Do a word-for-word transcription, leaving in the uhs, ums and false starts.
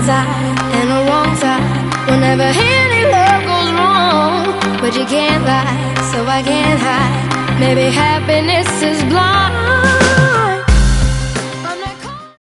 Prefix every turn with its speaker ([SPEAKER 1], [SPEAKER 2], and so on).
[SPEAKER 1] side and a wrong side. Whenever any love goes wrong, but you can't lie, so I can't hide. Maybe happiness is blind.